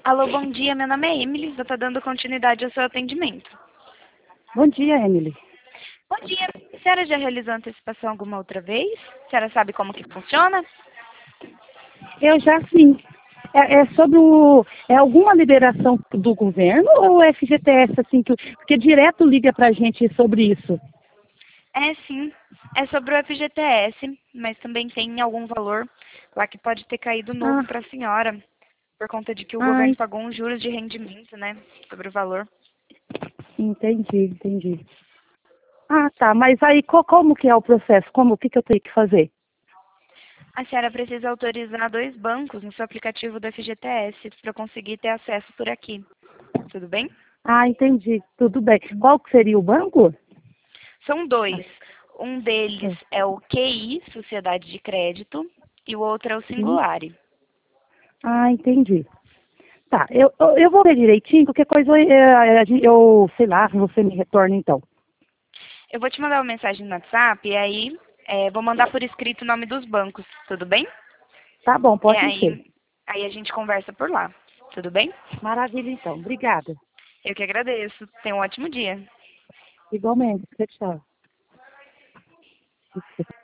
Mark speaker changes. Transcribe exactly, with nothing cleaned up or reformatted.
Speaker 1: Alô, bom dia. Meu nome é Emily. Vou estar dando continuidade ao seu atendimento.
Speaker 2: Bom dia, Emily.
Speaker 1: Bom dia. A senhora já realizou antecipação alguma outra vez? A senhora sabe como que funciona?
Speaker 2: Eu já sim. É, é sobre o. É alguma liberação do governo ou é F G T S, assim, que, porque direto liga pra gente sobre isso?
Speaker 1: É sim. É sobre o F G T S, mas também tem algum valor lá que pode ter caído novo
Speaker 2: Ah,
Speaker 1: para a senhora, por conta de que o governo
Speaker 2: ai,
Speaker 1: pagou uns juros de rendimento, né, sobre o valor.
Speaker 2: entendi, entendi. Ah, tá. Mas aí co- como que é o processo? Como, o que, que eu tenho que fazer?
Speaker 1: A senhora precisa autorizar dois bancos no seu aplicativo do F G T S para conseguir ter acesso por aqui. Tudo bem?
Speaker 2: Ah, entendi. Tudo bem. Qual que seria o banco?
Speaker 1: São dois. Um deles é o Q I, Sociedade de Crédito, e o outro é o
Speaker 2: Sim.
Speaker 1: Singulari.
Speaker 2: Ah, entendi. Tá, eu, eu, eu vou ver direitinho, qualquer coisa eu, eu, eu sei lá, você me retorna então.
Speaker 1: Eu vou te mandar uma mensagem no WhatsApp e aí é, vou mandar por escrito o nome dos bancos, tudo bem?
Speaker 2: Tá bom,
Speaker 1: E
Speaker 2: pode ser.
Speaker 1: aí, aí a gente conversa por lá, tudo bem?
Speaker 2: Maravilha, então. Obrigada.
Speaker 1: Eu que agradeço. Tenha um ótimo dia.
Speaker 2: Igualmente. Tchau, tchau.